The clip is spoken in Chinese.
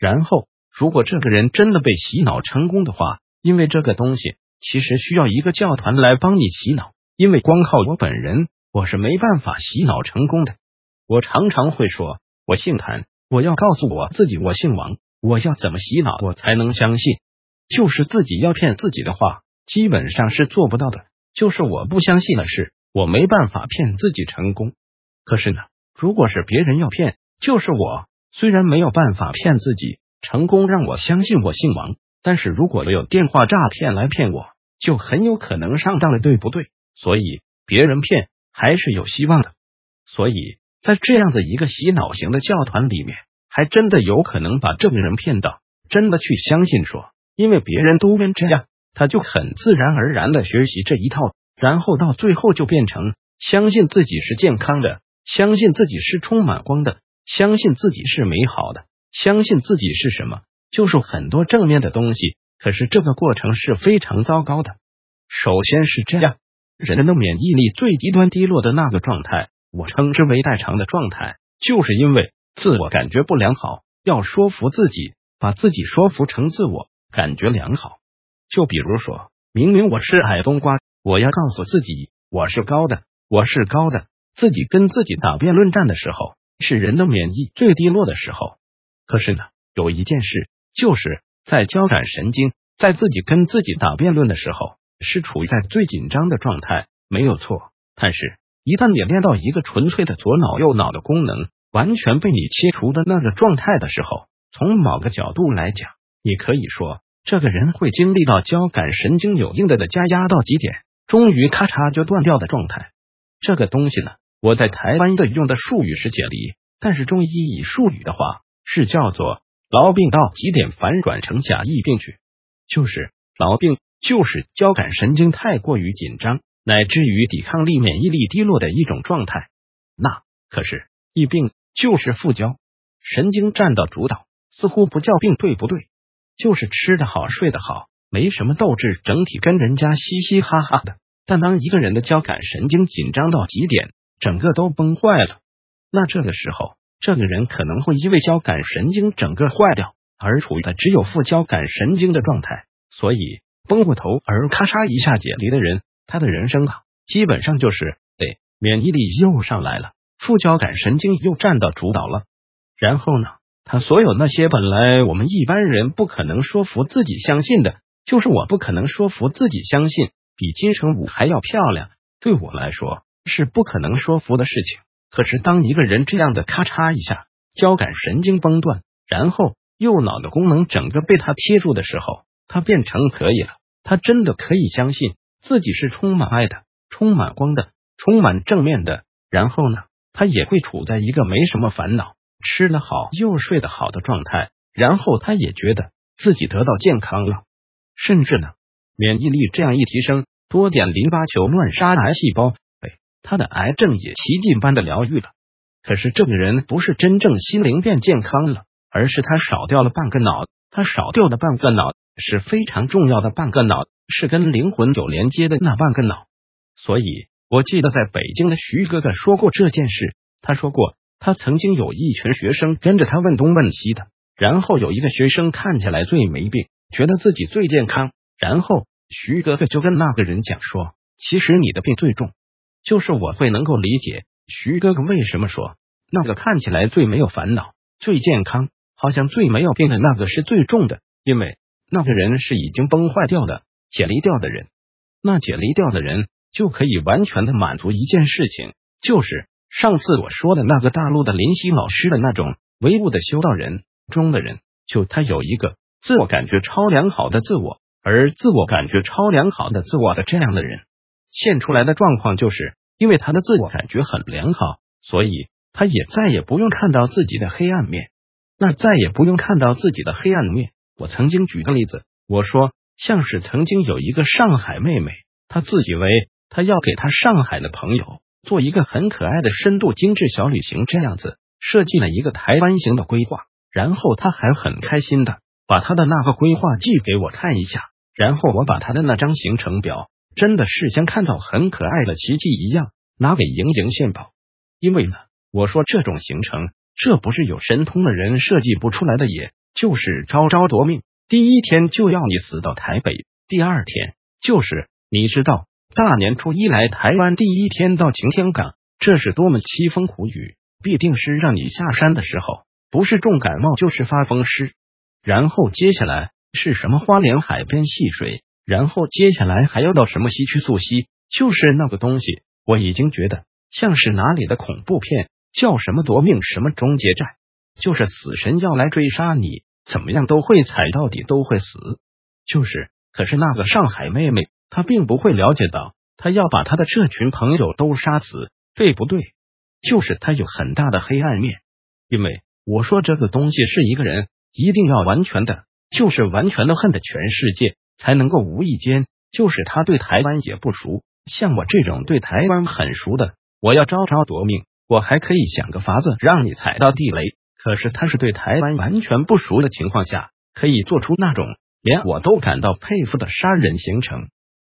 然后如果这个人真的被洗脑成功的话，因为这个东西其实需要一个教团来帮你洗脑，因为光靠我本人我是没办法洗脑成功的。我常常会说我姓谭，我要告诉我自己我姓王，我要怎么洗脑我才能相信？就是自己要骗自己的话，基本上是做不到的。就是我不相信的事，我没办法骗自己成功。可是呢，如果是别人要骗，就是我虽然没有办法骗自己成功让我相信我姓王，但是如果有电话诈骗来骗我，就很有可能上当了，对不对？所以别人骗还是有希望的。所以在这样的一个洗脑型的教团里面，还真的有可能把这个人骗到真的去相信说，因为别人都这样，他就很自然而然的学习这一套，然后到最后就变成相信自己是健康的，相信自己是充满光的，相信自己是美好的，相信自己是什么，就是很多正面的东西。可是这个过程是非常糟糕的。首先是这样，人的免疫力最极端低落的那个状态，我称之为代偿的状态，就是因为自我感觉不良好，要说服自己，把自己说服成自我感觉良好。就比如说，明明我是矮冬瓜，我要告诉自己我是高的，我是高的。自己跟自己打辩论战的时候，是人的免疫最低落的时候。可是呢，有一件事，就是在交感神经在自己跟自己打辩论的时候，是处于在最紧张的状态，没有错。但是一旦你练到一个纯粹的左脑右脑的功能完全被你切除的那个状态的时候，从某个角度来讲，你可以说这个人会经历到交感神经有硬的加压到极点，终于咔嚓就断掉的状态。这个东西呢，我在台湾的用的术语是解离，但是中医以术语的话是叫做痨病到极点反转成甲疫病去。就是痨病就是交感神经太过于紧张，乃至于抵抗力免疫力低落的一种状态。那可是疫病就是副交神经占到主导，似乎不叫病，对不对？就是吃得好睡得好，没什么斗志，整体跟人家嘻嘻哈哈的。但当一个人的交感神经紧张到极点，整个都崩坏了，那这个时候这个人可能会因为交感神经整个坏掉而处于的只有副交感神经的状态。所以崩过头而咔嚓一下解离的人，他的人生基本上就是免疫力又上来了，副交感神经又占到主导了。然后呢，他所有那些本来我们一般人不可能说服自己相信的，就是我不可能说服自己相信比金城武还要漂亮，对我来说是不可能说服的事情。可是当一个人这样的咔嚓一下交感神经崩断，然后右脑的功能整个被他贴住的时候，他变成可以了，他真的可以相信自己是充满爱的，充满光的，充满正面的。然后呢，他也会处在一个没什么烦恼，吃得好又睡得好的状态。然后他也觉得自己得到健康了，甚至呢，免疫力这样一提升，多点淋巴球乱杀癌细胞，他的癌症也奇迹般的疗愈了。可是这个人不是真正心灵变健康了，而是他少掉了半个脑，他少掉的半个脑是非常重要的半个脑，是跟灵魂有连接的那半个脑。所以我记得在北京的徐哥哥说过这件事，他说过他曾经有一群学生跟着他问东问西的，然后有一个学生看起来最没病，觉得自己最健康，然后徐哥哥就跟那个人讲说，其实你的病最重。就是我会能够理解徐哥哥为什么说那个看起来最没有烦恼最健康好像最没有病的那个是最重的，因为那个人是已经崩坏掉的解离掉的人。那解离掉的人就可以完全的满足一件事情，就是上次我说的那个大陆的林夕老师的那种唯物的修道人中的人，就他有一个自我感觉超良好的自我，而自我感觉超良好的自我的这样的人现出来的状况，就是因为他的自我感觉很良好，所以他也再也不用看到自己的黑暗面。那再也不用看到自己的黑暗面，我曾经举个例子，我说像是曾经有一个上海妹妹，她自以为她要给她上海的朋友做一个很可爱的深度精致小旅行，这样子设计了一个台湾行的规划，然后她还很开心的把她的那个规划寄给我看一下，然后我把她的那张行程表真的是像看到很可爱的奇迹一样拿给莹莹献宝。因为呢，我说这种行程这不是有神通的人设计不出来的，也就是招招夺命，第一天就要你死到台北，第二天就是你知道大年初一来台湾第一天到擎天岗，这是多么凄风苦雨，必定是让你下山的时候不是重感冒就是发风湿。然后接下来是什么花莲海边戏水，然后接下来还要到什么西区溯溪，就是那个东西我已经觉得像是哪里的恐怖片，叫什么夺命什么终结战，就是死神要来追杀你，怎么样都会踩到底都会死。可是那个上海妹妹她并不会了解到，她要把她的这群朋友都杀死，对不对？就是她有很大的黑暗面。因为我说这个东西是一个人一定要完全的恨的全世界，才能够无意间，就是他对台湾也不熟，像我这种对台湾很熟的，我要招招夺命，我还可以想个法子让你踩到地雷。可是他是对台湾完全不熟的情况下，可以做出那种连我都感到佩服的杀人行程。